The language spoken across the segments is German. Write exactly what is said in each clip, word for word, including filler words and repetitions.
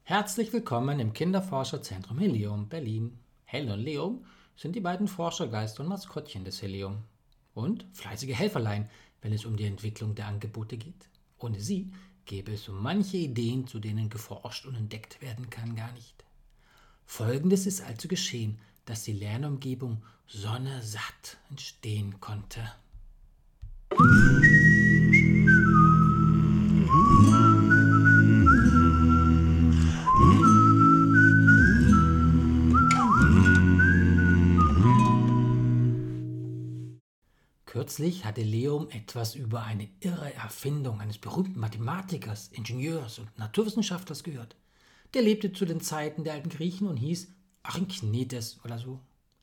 Herzlich willkommen im Kinderforscherzentrum Helium Berlin. Helle und Leo sind die beiden Forschergeister und Maskottchen des Helium. Und fleißige Helferlein, wenn es um die Entwicklung der Angebote geht. Ohne sie gäbe es so manche Ideen, zu denen geforscht und entdeckt werden kann, gar nicht. Folgendes ist also geschehen, dass die Lernumgebung Sonne satt entstehen konnte. Kürzlich hatte Leo etwas über eine irre Erfindung eines berühmten Mathematikers, Ingenieurs und Naturwissenschaftlers gehört. Der lebte zu den Zeiten der alten Griechen und hieß Archimedes oder so.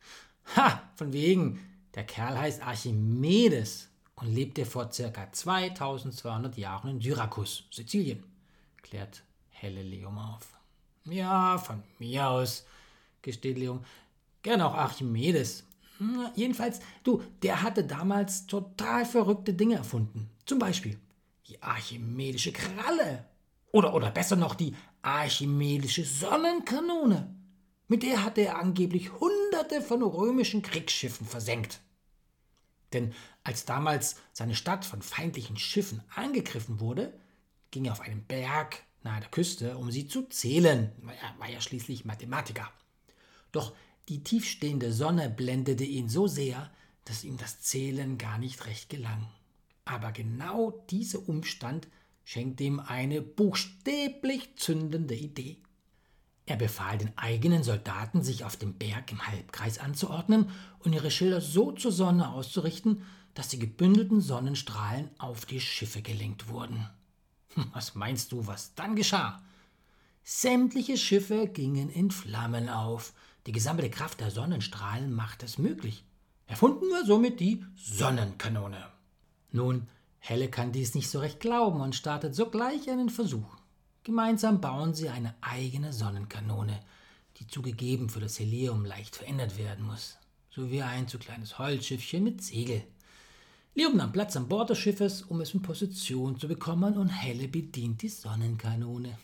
Ha, von wegen, der Kerl heißt Archimedes und lebte vor ca. zweitausendzweihundert Jahren in Syrakus, Sizilien, klärt Helle Leo auf. Ja, von mir aus, gesteht Leo, gern auch Archimedes. Na, jedenfalls, du, der hatte damals total verrückte Dinge erfunden. Zum Beispiel die archimedische Kralle. Oder, oder besser noch die archimedische Sonnenkanone. Mit der hatte er angeblich hunderte von römischen Kriegsschiffen versenkt. Denn als damals seine Stadt von feindlichen Schiffen angegriffen wurde, ging er auf einen Berg nahe der Küste, um sie zu zählen. Er war ja schließlich Mathematiker. Doch die tiefstehende Sonne blendete ihn so sehr, dass ihm das Zählen gar nicht recht gelang. Aber genau dieser Umstand schenkte ihm eine buchstäblich zündende Idee. Er befahl den eigenen Soldaten, sich auf dem Berg im Halbkreis anzuordnen und ihre Schilder so zur Sonne auszurichten, dass die gebündelten Sonnenstrahlen auf die Schiffe gelenkt wurden. Was meinst du, was dann geschah? Sämtliche Schiffe gingen in Flammen auf. Die gesammelte Kraft der Sonnenstrahlen macht es möglich. Erfunden wir somit die Sonnenkanone. Nun, Helle kann dies nicht so recht glauben und startet sogleich einen Versuch. Gemeinsam bauen sie eine eigene Sonnenkanone, die zugegeben für das Helium leicht verändert werden muss. So wie ein zu kleines Holzschiffchen mit Segel. Leo nahm Platz an Bord des Schiffes, um es in Position zu bekommen, und Helle bedient die Sonnenkanone.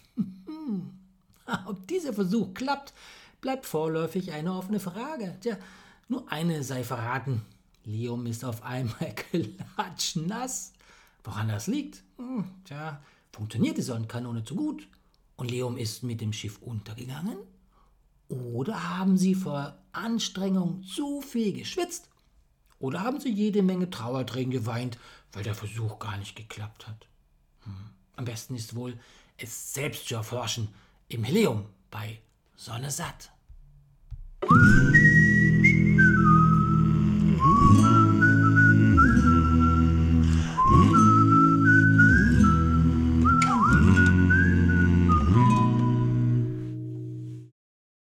Ob dieser Versuch klappt, bleibt vorläufig eine offene Frage. Tja, nur eine sei verraten. Leo ist auf einmal klatschnass. Woran das liegt? Hm, tja, funktioniert die Sonnenkanone zu gut? Und Leo ist mit dem Schiff untergegangen? Oder haben sie vor Anstrengung zu viel geschwitzt? Oder haben sie jede Menge Trauertränen geweint, weil der Versuch gar nicht geklappt hat? Hm. Am besten ist wohl, es selbst zu erforschen im Helium bei Sonne satt.